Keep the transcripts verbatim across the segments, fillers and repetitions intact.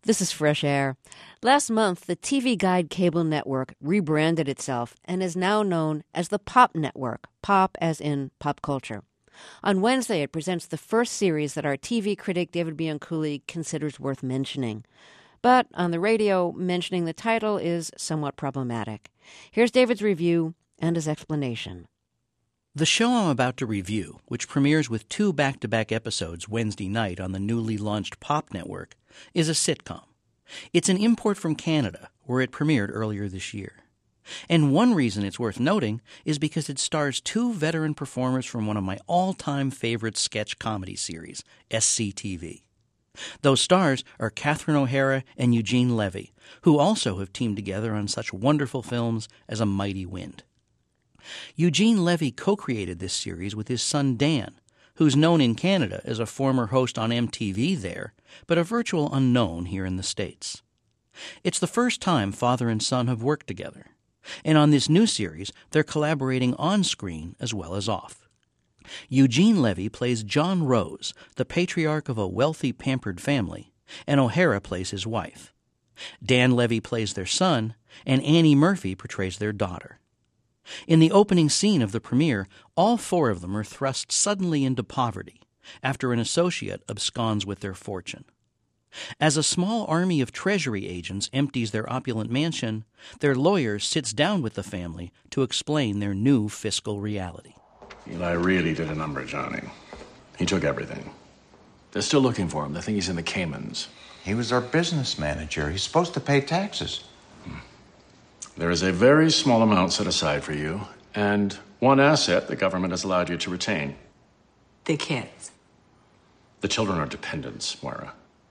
This is Fresh Air. Last month, the T V Guide cable network rebranded itself and is now known as the Pop Network, pop as in pop culture. On Wednesday, it presents the first series that our T V critic David Bianculli considers worth mentioning. But on the radio, mentioning the title is somewhat problematic. Here's David's review and his explanation. The show I'm about to review, which premieres with two back-to-back episodes Wednesday night on the newly launched Pop Network, is a sitcom. It's an import from Canada, where it premiered earlier this year. And one reason it's worth noting is because it stars two veteran performers from one of my all-time favorite sketch comedy series, S C T V. Those stars are Catherine O'Hara and Eugene Levy, who also have teamed together on such wonderful films as A Mighty Wind. Eugene Levy co-created this series with his son Dan, who's known in Canada as a former host on M T V there, but a virtual unknown here in the States. It's the first time father and son have worked together, and on this new series, they're collaborating on-screen as well as off. Eugene Levy plays John Rose, the patriarch of a wealthy, pampered family, and O'Hara plays his wife. Dan Levy plays their son, and Annie Murphy portrays their daughter. In the opening scene of the premiere, all four of them are thrust suddenly into poverty after an associate absconds with their fortune. As a small army of Treasury agents empties their opulent mansion, their lawyer sits down with the family to explain their new fiscal reality. Eli really did a number, Johnny. He took everything. They're still looking for him. They think he's in the Caymans. He was our business manager. He's supposed to pay taxes. There is a very small amount set aside for you, and one asset the government has allowed you to retain. The kids. The children are dependents, Moira.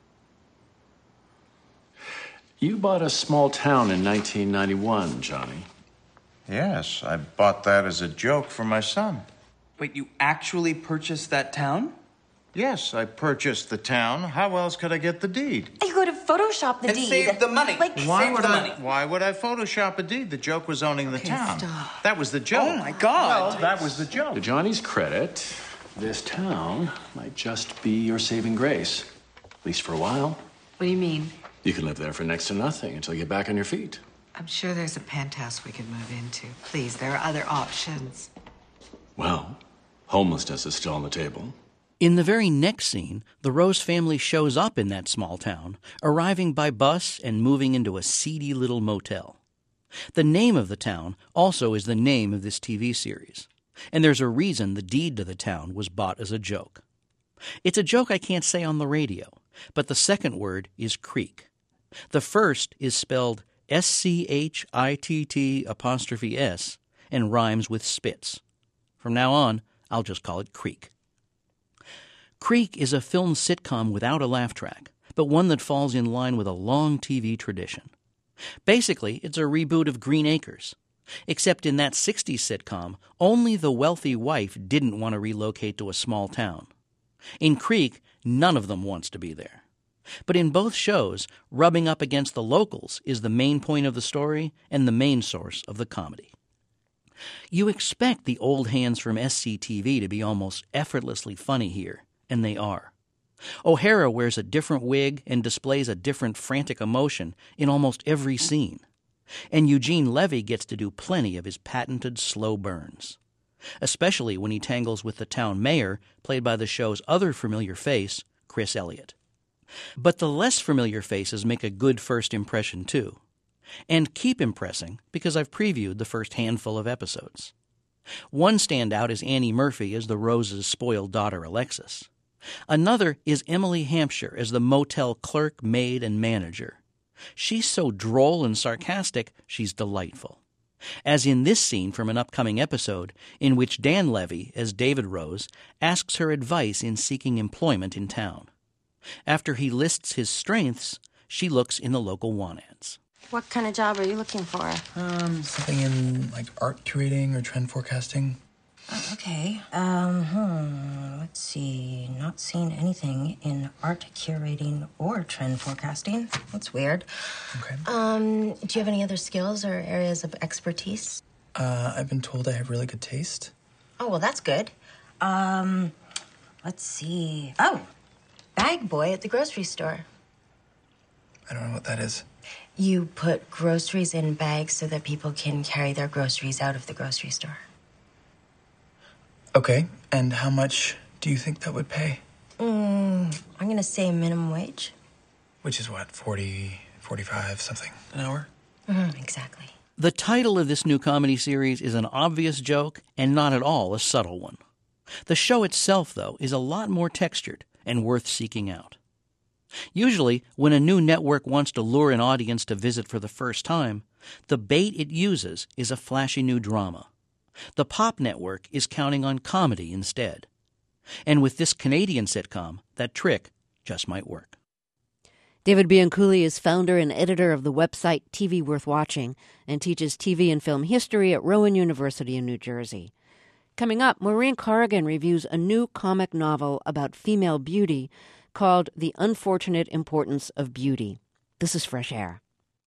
You bought a small town in nineteen ninety-one, Johnny. Yes, I bought that as a joke for my son. Wait, you actually purchased that town? Yes, I purchased the town. How else could I get the deed? You go to Photoshop the and deed. Save the money. Like, Why save would the I? money. Why would I Photoshop a deed? The joke was owning the Okay, town. stop. That was the joke. Oh, my God. Well, that was the joke. To Johnny's credit, this town might just be your saving grace. At least for a while. What do you mean? You can live there for next to nothing until you get back on your feet. I'm sure there's a penthouse we could move into. Please, there are other options. Well, homelessness is still on the table. In the very next scene, the Rose family shows up in that small town, arriving by bus and moving into a seedy little motel. The name of the town also is the name of this T V series, and there's a reason the deed to the town was bought as a joke. It's a joke I can't say on the radio, but the second word is creek. The first is spelled S C H I T T apostrophe S and rhymes with Spitz. From now on, I'll just call it Creek. Creek is a film sitcom without a laugh track, but one that falls in line with a long T V tradition. Basically, it's a reboot of Green Acres. Except in that sixties sitcom, only the wealthy wife didn't want to relocate to a small town. In Creek, none of them wants to be there. But in both shows, rubbing up against the locals is the main point of the story and the main source of the comedy. You expect the old hands from S C T V to be almost effortlessly funny here, and they are. O'Hara wears a different wig and displays a different frantic emotion in almost every scene. And Eugene Levy gets to do plenty of his patented slow burns, especially when he tangles with the town mayor, played by the show's other familiar face, Chris Elliott. But the less familiar faces make a good first impression, too. And keep impressing, because I've previewed the first handful of episodes. One standout is Annie Murphy as the Rose's spoiled daughter, Alexis. Another is Emily Hampshire as the motel clerk, maid, and manager. She's so droll and sarcastic, she's delightful. As in this scene from an upcoming episode, in which Dan Levy, as David Rose, asks her advice in seeking employment in town. After he lists his strengths, she looks in the local want ads. What kind of job are you looking for? Um, something in, like, art curating or trend forecasting. Oh, okay. Um, hmm. Let's see. Not seeing anything in art curating or trend forecasting. That's weird. Okay. Um, do you have any other skills or areas of expertise? Uh, I've been told I have really good taste. Oh, well, that's good. Um, let's see. Oh, bag boy at the grocery store. I don't know what that is. You put groceries in bags so that people can carry their groceries out of the grocery store. Okay, and how much do you think that would pay? Mm, I'm gonna say minimum wage. Which is what, forty, forty-five, something an hour? Mm, exactly. The title of this new comedy series is an obvious joke and not at all a subtle one. The show itself, though, is a lot more textured and worth seeking out. Usually, when a new network wants to lure an audience to visit for the first time, the bait it uses is a flashy new drama. The Pop Network is counting on comedy instead. And with this Canadian sitcom, that trick just might work. David Bianculli is founder and editor of the website T V Worth Watching and teaches T V and film history at Rowan University in New Jersey. Coming up, Maureen Corrigan reviews a new comic novel about female beauty called The Unfortunate Importance of Beauty. This is Fresh Air.